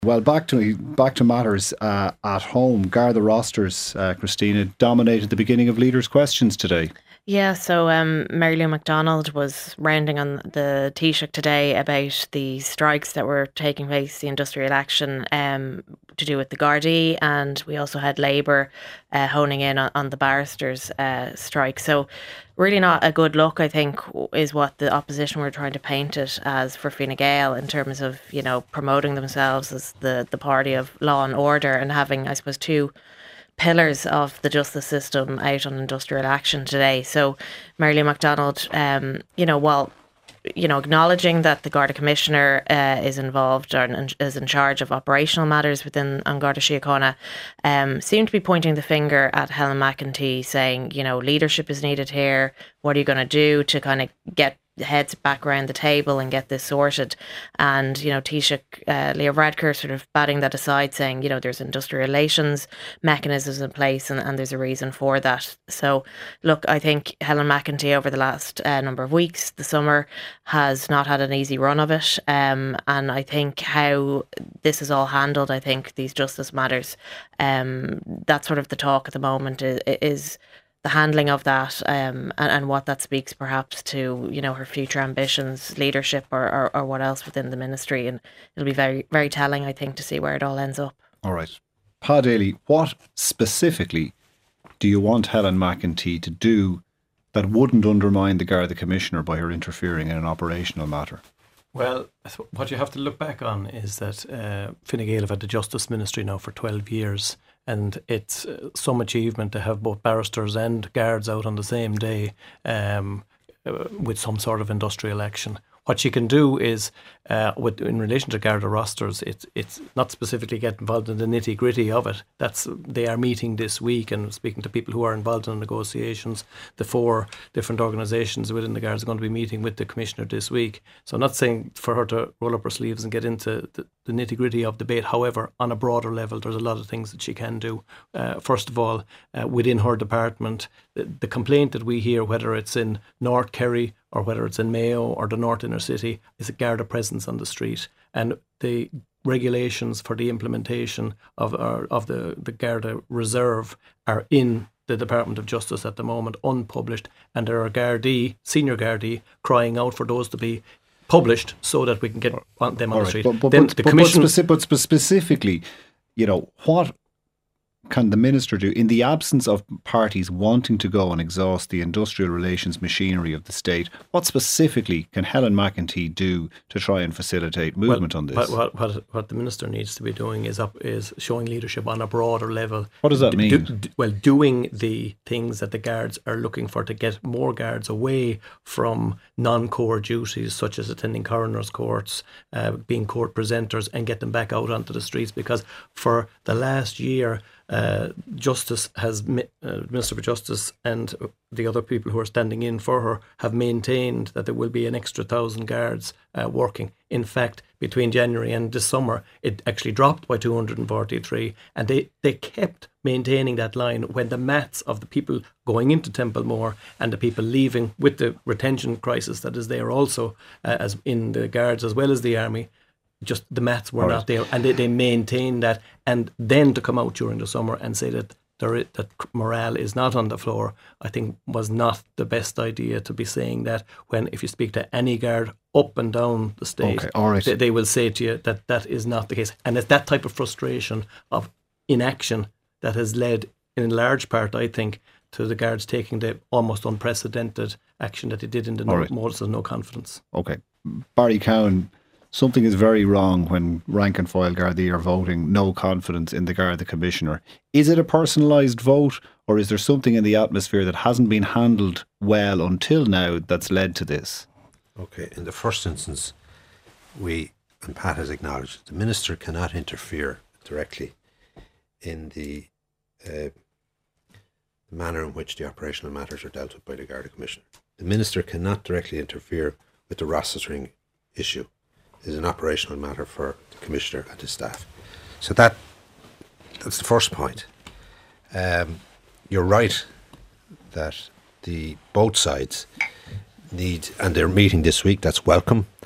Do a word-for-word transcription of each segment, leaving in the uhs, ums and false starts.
Well, back to back to matters uh, at home. Garda rosters, uh, Christina, dominated the beginning of leaders' questions today. Yeah, so um, Mary Lou McDonald was rounding on the Taoiseach today about the strikes that were taking place, the industrial action um, to do with the Gardaí, and we also had Labour uh, honing in on, on the barristers' uh, strike. So really not a good look, I think, is what the opposition were trying to paint it as for Fine Gael in terms of, you know, promoting themselves as the, the party of law and order and having, I suppose, two pillars of the justice system out on industrial action today. So Mary Lou McDonald, um, you know, while you know, acknowledging that the Garda Commissioner uh, is involved or in, is in charge of operational matters within An Garda Síochána, um, seemed to be pointing the finger at Helen McEntee, saying, you know, leadership is needed here. What are you going to do to kind of get heads back around the table and get this sorted? And, you know, Taoiseach uh, Leo Varadkar sort of batting that aside, saying, you know, there's industrial relations mechanisms in place and, and there's a reason for that. So, look, I think Helen McEntee over the last uh, number of weeks, the summer, has not had an easy run of it. Um, and I think how this is all handled, I think these justice matters, um, that's sort of the talk at the moment is, is the handling of that um, and, and what that speaks perhaps to, you know, her future ambitions, leadership or, or, or what else within the ministry. And it'll be very, very telling, I think, to see where it all ends up. All right. Pa Daly, what specifically do you want Helen McEntee to do that wouldn't undermine the Garda Commissioner by her interfering in an operational matter? Well, what you have to look back on is that uh, Fine Gael have had the Justice Ministry now for twelve years, and it's uh, some achievement to have both barristers and guards out on the same day um, uh, with some sort of industrial action. What she can do is, uh, with in relation to Garda rosters, it's it's not specifically get involved in the nitty gritty of it. That's they are meeting this week and speaking to people who are involved in negotiations. The four different organisations within the Guards are going to be meeting with the Commissioner this week. So I'm not saying for her to roll up her sleeves and get into the, the nitty gritty of debate. However, on a broader level, there's a lot of things that she can do. Uh, first of all, uh, within her department, the, the complaint that we hear, whether it's in North Kerry or whether it's in Mayo or the North Inner City, is a Garda presence on the street. And the regulations for the implementation of our, of the, the Garda Reserve are in the Department of Justice at the moment, unpublished, and there are Gardaí, senior Gardaí, crying out for those to be published so that we can get them on the right, street. But, but, then but, the but, commission, but, speci- but specifically, you know, what can the minister do in the absence of parties wanting to go and exhaust the industrial relations machinery of the state? What specifically can Helen McEntee do to try and facilitate movement well, on this? What, what, what, what the minister needs to be doing is up is showing leadership on a broader level. What does that mean? Do, do, well, doing the things that the guards are looking for to get more guards away from non-core duties such as attending coroners' courts, uh, being court presenters, and get them back out onto the streets. Because for the last year, Uh, Justice has, uh, Minister for Justice and the other people who are standing in for her have maintained that there will be an extra thousand guards uh, working. In fact, between January and this summer, it actually dropped by two hundred forty-three, and they, they kept maintaining that line when the maths of the people going into Templemore and the people leaving with the retention crisis that is there also uh, as in the guards as well as the army. Just the maths were right. not there, and they, they maintained that. And then to come out during the summer and say that there is, that morale is not on the floor, I think was not the best idea to be saying that when, if you speak to any guard up and down the state, okay, all right. they, they will say to you that that is not the case. And it's that type of frustration of inaction that has led, in large part, I think, to the guards taking the almost unprecedented action that they did in the no, right. modus of no confidence. Okay. Barry Cowan, something is very wrong when rank and file Gardaí are voting no confidence in the Garda Commissioner. Is it a personalised vote, or is there something in the atmosphere that hasn't been handled well until now that's led to this? Okay, in the first instance, we, and Pat has acknowledged, the Minister cannot interfere directly in the uh, manner in which the operational matters are dealt with by the Garda Commissioner. The Minister cannot directly interfere with the rostering issue. Is an operational matter for the Commissioner and his staff. So that that's the first point. Um, you're right that the both sides need, and they're meeting this week, that's welcome.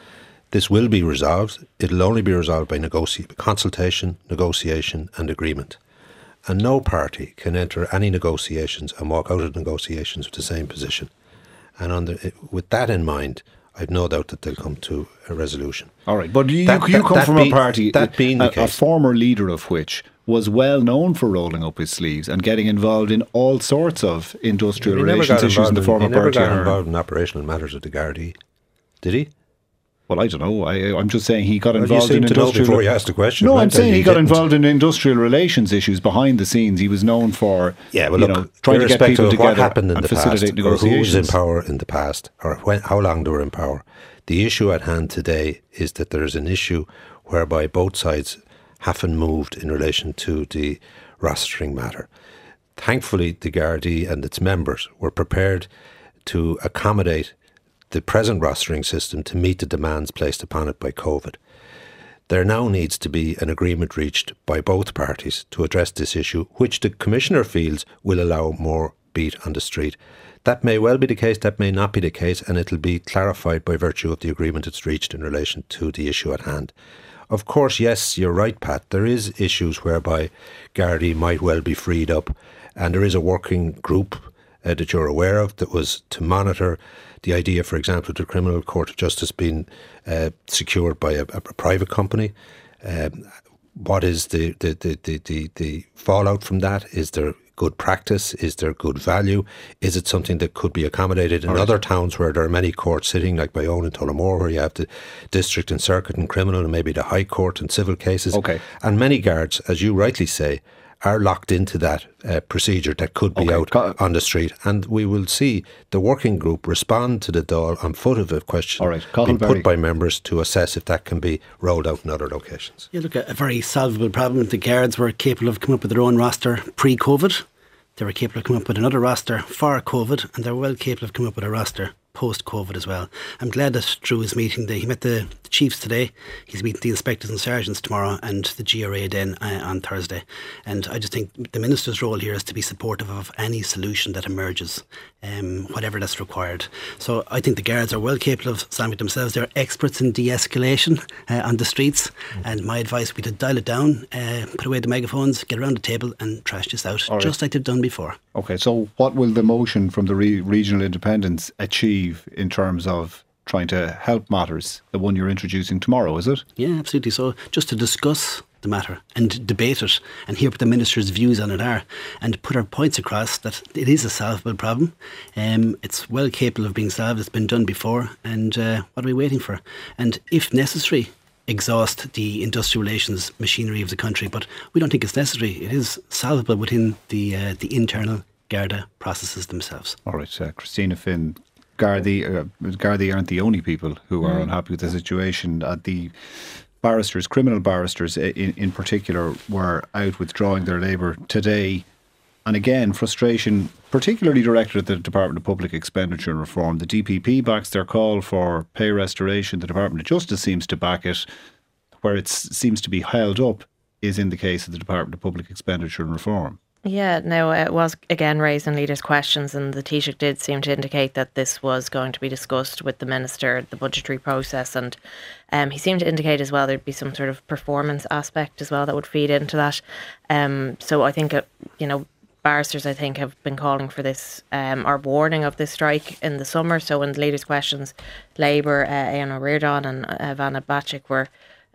This will be resolved. It'll only be resolved by negoci- consultation, negotiation and agreement. And no party can enter any negotiations and walk out of negotiations with the same position. And on the, with that in mind, I've no doubt that they'll come to a resolution. All right, but you, That- you that- come that from be- a party, that being the a, a case. former leader of which was well known for rolling up his sleeves and getting involved in all sorts of industrial He never relations got issues in involved the in, former he never party. got Ahern. involved in operational matters of the Gardaí, did he? Well, I don't know. I, I'm just saying he got Well, involved you in seem to know industrial. before you asked the question. No, I'll I'm tell saying you he he got didn't. involved in industrial relations issues behind the scenes. He was known for, Yeah, well, you look, know, trying to get irrespective people of together what happened in and the past, facilitate or who was in negotiations. power in the past, or when, how long they were in power, the issue at hand today is that there is an issue whereby both sides haven't moved in relation to the rostering matter. Thankfully, the Gardaí and its members were prepared to accommodate the present rostering system to meet the demands placed upon it by COVID. There now needs to be an agreement reached by both parties to address this issue, which the Commissioner feels will allow more beat on the street. That may well be the case, that may not be the case, and it'll be clarified by virtue of the agreement that's reached in relation to the issue at hand. Of course, yes, you're right, Pat, there is issues whereby Gardaí might well be freed up, and there is a working group uh, that you're aware of that was to monitor the idea, for example, of the Criminal Court of Justice being uh, secured by a, a private company. Um, what is the, the, the, the, the, the fallout from that? Is there good practice? Is there good value? Is it something that could be accommodated in All right. other towns where there are many courts sitting, like my own in Tullamore, where you have the district and circuit and criminal and maybe the High Court and civil cases? Okay. And many guards, as you rightly say, are locked into that uh, procedure that could be Okay. out Co- on the street. And we will see the working group respond to the Dáil on foot of a question All right. being Cathal Berry. put by members to assess if that can be rolled out in other locations. You look at a very solvable problem. The guards were capable of coming up with their own roster pre-COVID. They were capable of coming up with another roster for COVID, and they're well capable of coming up with a roster post-COVID as well. I'm glad that through his meeting, the, he met the, the chiefs today. He's meeting the inspectors and sergeants tomorrow, and the G R A then uh, on Thursday. And I just think the minister's role here is to be supportive of any solution that emerges, um, whatever that's required. So I think the guards are well capable of solving it themselves. They're experts in de-escalation uh, on the streets. Mm. And my advice would be to dial it down, uh, put away the megaphones, get around the table and trash this out, All right. just like they've done before. Okay, so what will the motion from the re- regional independents achieve in terms of trying to help matters, the one you're introducing tomorrow, is it? Yeah, absolutely. So just to discuss the matter and debate it and hear what the minister's views on it are, and put our points across that it is a solvable problem. Um, it's well capable of being solved. It's been done before. And uh, what are we waiting for? And if necessary, exhaust the industrial relations machinery of the country. But we don't think it's necessary. It is solvable within the uh, the internal Garda processes themselves. All right, uh, Christina Finn, Gardaí, uh, Gardaí aren't the only people who are unhappy with the situation. Uh, the barristers, criminal barristers in, in particular, were out withdrawing their labour today. And again, frustration, particularly directed at the Department of Public Expenditure and Reform. The D P P backs their call for pay restoration. The Department of Justice seems to back it. Where it seems to be held up is in the case of the Department of Public Expenditure and Reform. Yeah, no, it was again raised in leaders' questions, and the Taoiseach did seem to indicate that this was going to be discussed with the Minister, the budgetary process, and um, he seemed to indicate as well there'd be some sort of performance aspect as well that would feed into that. Um, so I think, uh, you know, barristers, I think, have been calling for this, um, or warning of this strike in the summer. So in the leaders' questions, Labour, uh, Aon O'Riordan and uh, Vanna Bacik were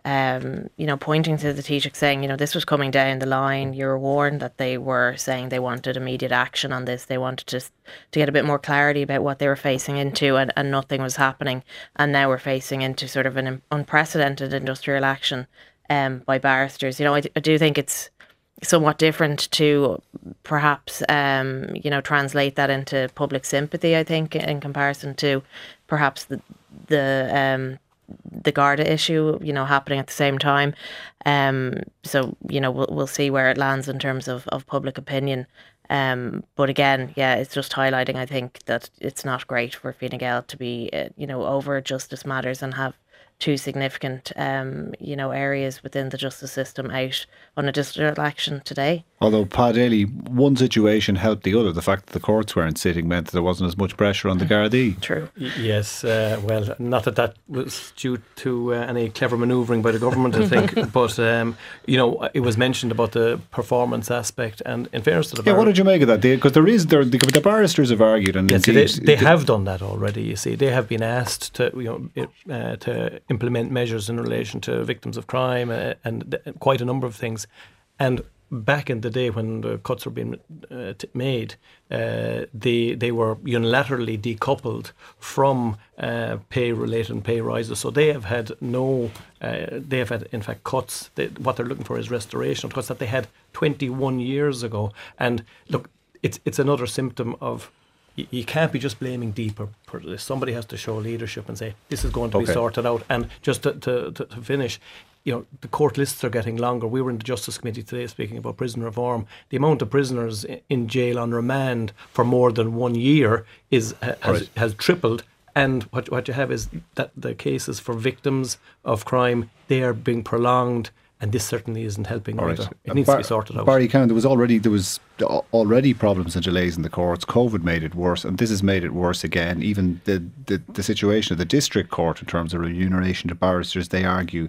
Um, you know, pointing to the Taoiseach saying, you know, this was coming down the line. You were warned that they were saying they wanted immediate action on this. They wanted to, to get a bit more clarity about what they were facing into, and, and nothing was happening. And now we're facing into sort of an unprecedented industrial action um, by barristers. You know, I, I do think it's somewhat different to perhaps, um, you know, translate that into public sympathy, I think, in comparison to perhaps the, the um, the Garda issue, you know, happening at the same time. Um, so, you know, we'll, we'll see where it lands in terms of, of public opinion. Um, but again, yeah, it's just highlighting, I think, that it's not great for Fine Gael to be, uh, you know, over justice matters and have two significant, um, you know, areas within the justice system out on a district election today. Although, Pa Daly, one situation helped the other. The fact that the courts weren't sitting meant that there wasn't as much pressure on the Gardaí. True. Y- yes, uh, well, not that that was due to uh, any clever manoeuvring by the government, I think, but, um, you know, it was mentioned about the performance aspect, and in fairness to the Yeah, bar- what did you make of that? Because there is, there, the, the barristers have argued, and Yes, indeed, they, they have done that already. You see, they have been asked to, you know, it, uh, to implement measures in relation to victims of crime uh, and th- quite a number of things. And back in the day when the cuts were being uh, t- made, uh, they they were unilaterally decoupled from uh, pay related and pay rises. So they have had no, uh, they have had in fact cuts. They, what they're looking for is restoration of cuts that they had twenty-one years ago. And look, it's it's another symptom of. You can't be just blaming deeper for this. Somebody has to show leadership and say this is going to Okay. be sorted out. And just to, to, to, to finish, you know, the court lists are getting longer. We were in the Justice Committee today speaking about prison reform. The amount of prisoners i- in jail on remand for more than one year is ha- has, Right. has tripled. And what what you have is that the cases for victims of crime, they are being prolonged. And this certainly isn't helping All right. either. It Uh, needs Bar- to be sorted out. Barry Cowan, there was already there was al- already problems and delays in the courts. COVID made it worse, and this has made it worse again. Even the, the, the situation of the district court in terms of remuneration to barristers, they argue,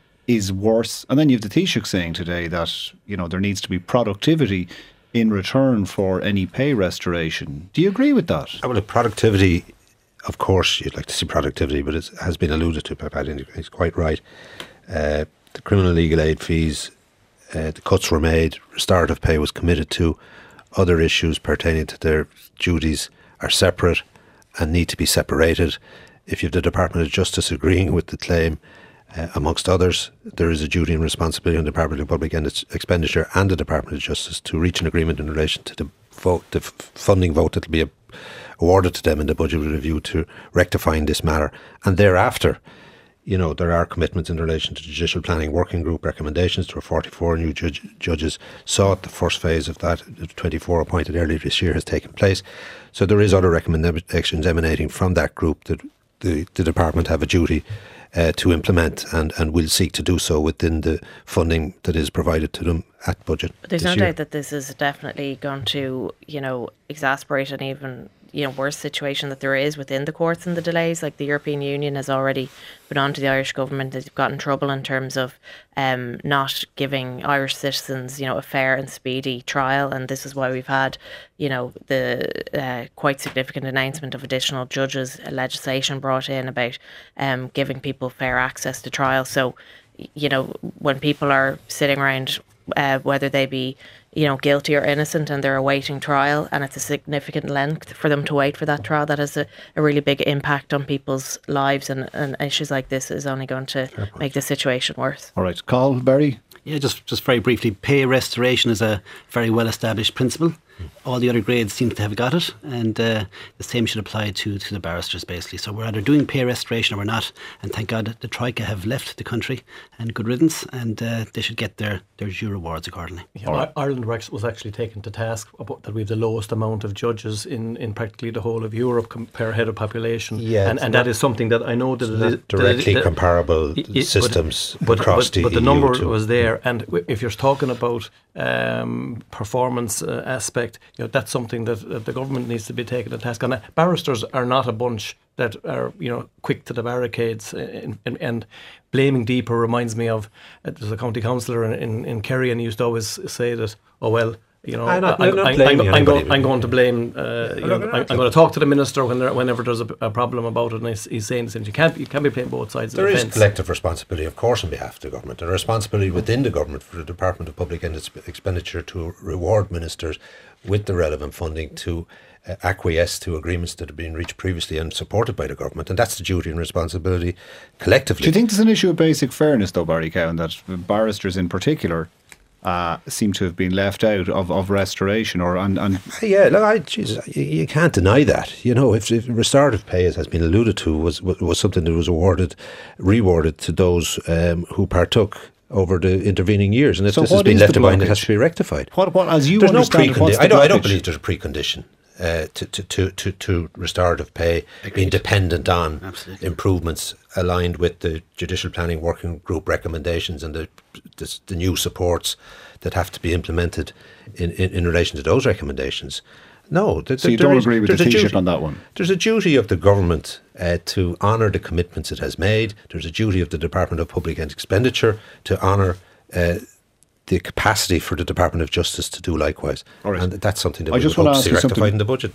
is worse. And then you have the Taoiseach saying today that, you know, there needs to be productivity in return for any pay restoration. Do you agree with that? I mean, productivity, of course, you'd like to see productivity, but it has been alluded to by Paddy. He's quite right. Uh, the criminal legal aid fees, uh, the cuts were made, restorative pay was committed to. Other issues pertaining to their duties are separate and need to be separated. If you have the Department of Justice agreeing with the claim, uh, amongst others, there is a duty and responsibility on the Department of Public Expenditure and the Department of Justice to reach an agreement in relation to the vote, the f- funding vote that will be a, awarded to them in the budget review to rectifying this matter. And thereafter, you know, there are commitments in relation to the Judicial Planning Working Group recommendations. There were forty-four new judge, judges sought. The first phase of that, twenty-four appointed earlier this year, has taken place. So there is other recommendations emanating from that group that the, the department have a duty uh, to implement, and, and will seek to do so within the funding that is provided to them at budget. But there's this no year. doubt that this is definitely going to, you know, exasperate an even, you know, worse situation that there is within the courts and the delays. Like the European Union has already been on to the Irish government. They've got in trouble in terms of um, not giving Irish citizens, you know, a fair and speedy trial. And this is why we've had, you know, the uh, quite significant announcement of additional judges, uh, legislation brought in about um, giving people fair access to trial. So, you know, when people are sitting around, uh, whether they be, you know, guilty or innocent, and they're awaiting trial, and it's a significant length for them to wait for that trial, that has a, a really big impact on people's lives, and, and issues like this is only going to make the situation worse. All right. Carl, Barry? Yeah, just, just very briefly, pay restoration is a very well established principle. All the other grades seem to have got it, and uh, the same should apply to, to the barristers, basically. So we're either doing pay restoration or we're not, and thank God the Troika have left the country, and good riddance, and uh, they should get their, their due rewards accordingly. Yeah, I- Ireland was actually taken to task about that we have the lowest amount of judges in, in practically the whole of Europe com- per head of population. Yeah, and, it's and not- that is something that I know that It's it not is- that directly it- that- comparable it- it- systems but, across but, the but the E U number too. was there, and w- if you're talking about um, performance uh, aspect, you know, that's something that, that the government needs to be taken to task on. Barristers are not a bunch that are, you know, quick to the barricades, and, and, and blaming deeper reminds me of uh, there's a county councillor in, in, in Kerry, and he used to always say that, oh well, you know, I'm not- I, I'm not I, blaming I'm, I'm, anybody. going, I'm going to blame. Uh, you know, I'm, I'm going to talk to the minister when there, whenever there's a, a problem about it, and he's, he's saying this. You can't you can't be playing both sides There of the is fence. collective responsibility, of course, on behalf of the government. There is responsibility within the government for the Department of Public Expenditure to reward ministers with the relevant funding to uh, acquiesce to agreements that have been reached previously and supported by the government. And that's the duty and responsibility collectively. Do you think there's an issue of basic fairness, though, Barry Cowan, that barristers in particular uh, seem to have been left out of, of restoration? Or and, and Yeah, look, I, geez, you, you can't deny that. You know, if, if restorative pay, as has been alluded to, was was, was something that was awarded, rewarded to those um, who partook over the intervening years, and if So this has what been is left the behind, it has blockage? to be rectified. What, what as you There's no understand it, what's precondition. the I don't, I don't blockage? believe there's a precondition. uh, to, to, to, to, to restorative pay Agreed. being dependent on Absolutely. improvements aligned with the Judicial Planning Working Group recommendations and the, the, the new supports that have to be implemented in, in, in relation to those recommendations. No. Th- So you there don't is- agree with the there's a Taoiseach duty- on that one? There's a duty of the government uh, to honour the commitments it has made. There's a duty of the Department of Public Expenditure to honour uh, the capacity for the Department of Justice to do likewise. All right. And that's something that I we just would wanna hope to ask see you rectified something- in the budget.